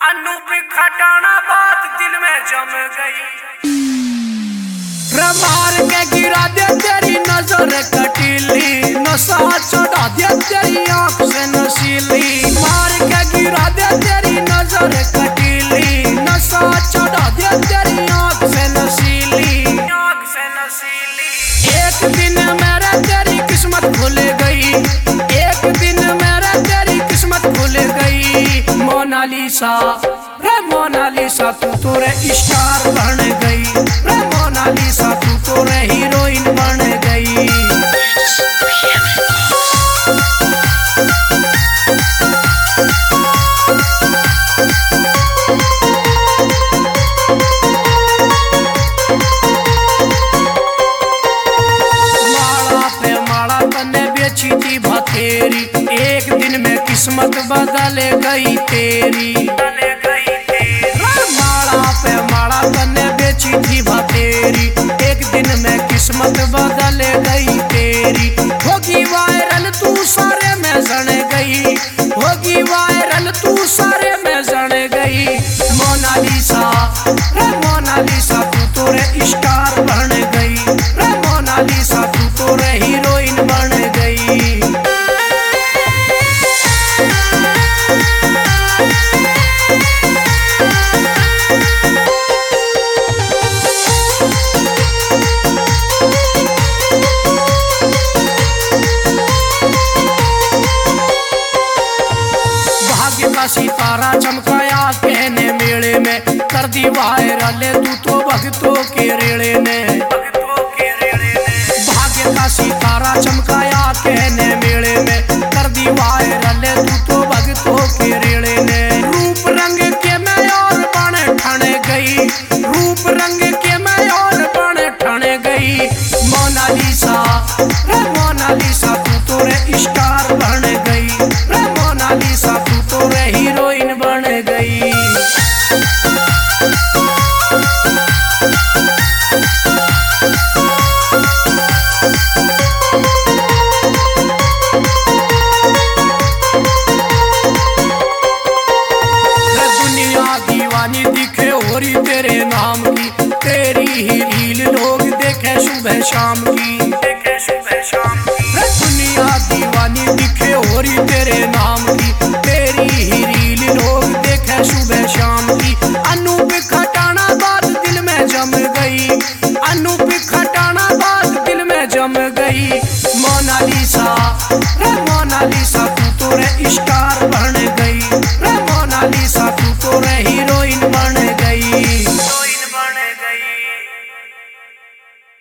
अनूप खटाना बात दिल में जम गई। मार के गिरा दे तेरी नजर कटीली, नशा चढ़ा दे तेरी आंख से नशीली। मार के गिरा दे तेरी नजर कटीली, नशा चढ़ा दे तेरी आंख से नशीली। आंख से नशीली। एक दिन मेरा तेरी किस्मत खुल गई, एक दिन मेरा तेरी किस्मत खुल गई। मोनालिसा रे मोनालिसा तू तो रे स्टार बन गई, रे मोनालिसा तू तो रे हीरोइन बन गई। माला पे माला तने बेची थी भतेरी, एक दिन में किस्मत बदल गई तेरी। माला पे माला तने बेची थी भतेरी, एक दिन में किस्मत बदल गई तेरी। होगी वायरल तू सारे में जन गई, होगी वायरल तू सारे में जन गई। मोनालिसा रे मोनालिसा तू तो रे स्टार बन गई, रे मोनालिसा तू तो रे हीरोइन बन गई। भाग्य का सितारा चमकाया कहने मेले में, कर दी वायरल तू तो भक्तों के रेड़े ने। भाग्य का सितारा चमकाया कहने मेले में, कर दी वायरल तू तो भक्तों के रेड़े ने। रूप रंग के मैं और बन ठन गई, रूप रंग के मैं और बन ठन गई। मोनालिसा रे मोनालिसा तू तो रे स्टार बन गई, रे मोनालिसा तू तो रे हीरोइन बन गई। दुनिया दीवानी दिखे होरी तेरे नाम की, तेरी ही रील लोग देखे सुबह शाम की। दुनिया दीवानी दिखे होरी तेरे नाम की, तेरी ही रील लोग देखे सुबह शाम की। अनूप खटाना बात दिल में जम गई, अनूप खटाना बात दिल में जम गई। मोनालिसा रे मोनालिसा तू तो रे स्टार बन गई, रे मोनालिसा तू तो रे